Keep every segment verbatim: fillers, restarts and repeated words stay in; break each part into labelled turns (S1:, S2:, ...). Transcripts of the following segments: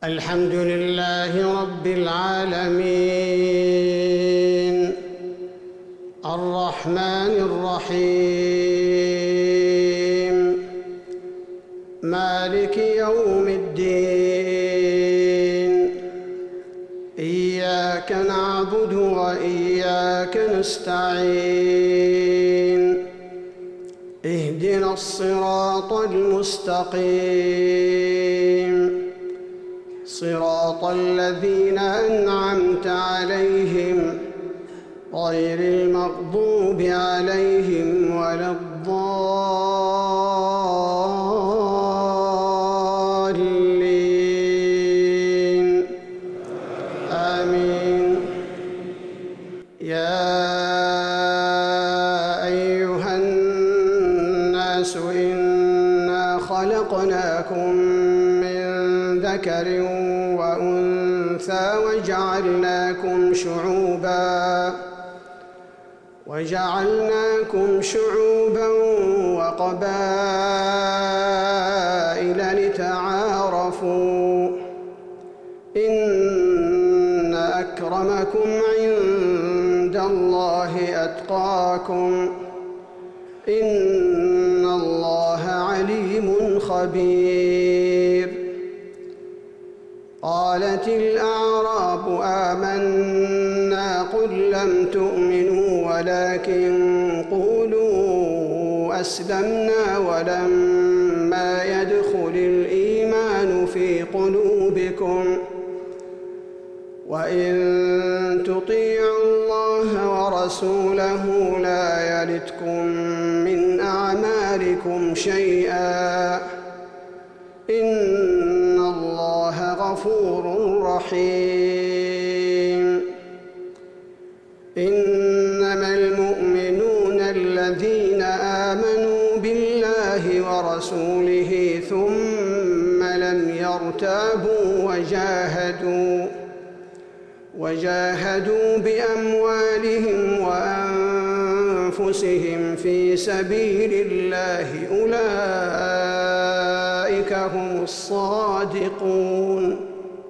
S1: الحمد لله رب العالمين الرحمن الرحيم مالك يوم الدين إياك نعبد وإياك نستعين اهدنا الصراط المستقيم صراط الذين أنعمت عليهم غير المغضوب عليهم ولا الضالين آمين. يا أيها الناس إنا خلقناكم من ذكر وأنثى وجعلناكم شعوبا وجعلناكم شعوبا وقبائل لتعارفوا إن أكرمكم عند الله أتقاكم إن الله عليم خبير. قالت الأعراب آمنا قل لم تؤمنوا ولكن قولوا أسلمنا ولما يدخل الإيمان في قلوبكم وإن تطيعوا الله ورسوله لا يلتكم من أعمالكم شيئا إن الله غفور رحيم. إنما المؤمنون الذين آمنوا بالله ورسوله ثم لم يرتابوا وجاهدوا وجاهدوا بأموالهم وأنفسهم في سبيل الله أولئك هم الصادقون.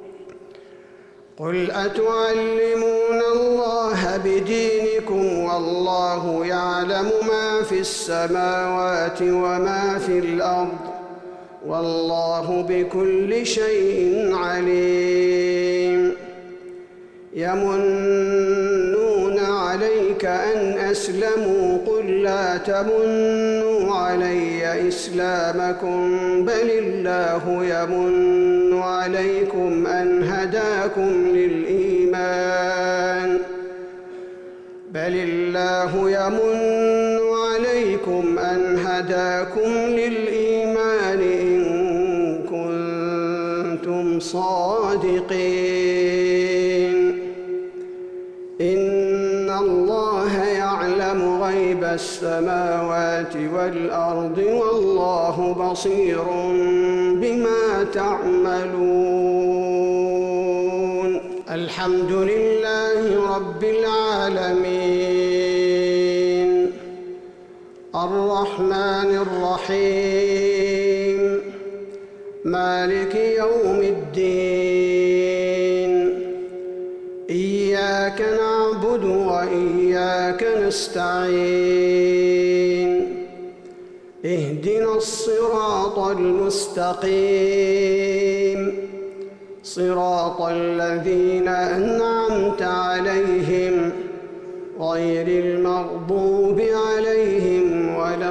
S1: قل أتعلمون الله بدينكم والله يعلم ما في السماوات وما في الأرض والله بكل شيء عليم. يمنون عليك أن أسلموا قل لا تمنوا علي إسلامكم بل الله يمن عليكم أن هداكم للإيمان بل الله يمن عليكم أن هداكم للإيمان إن كنتم صادقين. إن الله يعلم غيب السماوات والأرض والله بصير بما تعملون. الحمد لله رب العالمين الرحمن الرحيم مالك يوم الدين إياك نعبد وإياك نستعين اهدنا الصراط المستقيم صراط الذين أنعمت عليهم غير المغضوب عليهم ولا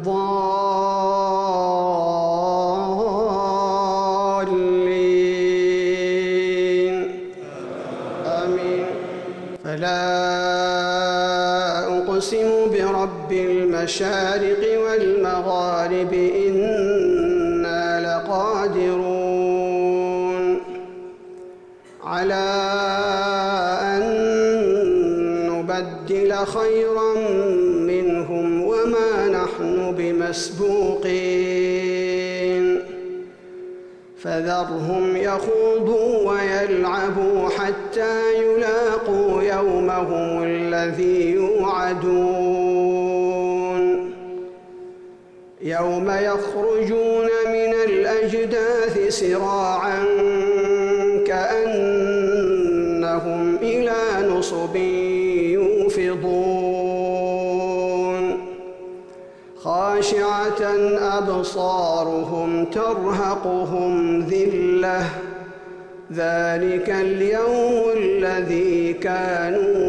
S1: الضالين آمين. فلا أقسم برب المشارق والمغارب إنا لقادرون على أن نبدل خيرا منهم وما نحن بمسبوقين. فذرهم يخوضوا ويلعبوا حتى يلاقوا يومهم الذي يوعدون يوم يخرجون من الأجداث سراعا كأنهم إلى نصب يوفضون خاشعة أبصارهم ترهقهم ذلة ذلك اليوم الذي كانوا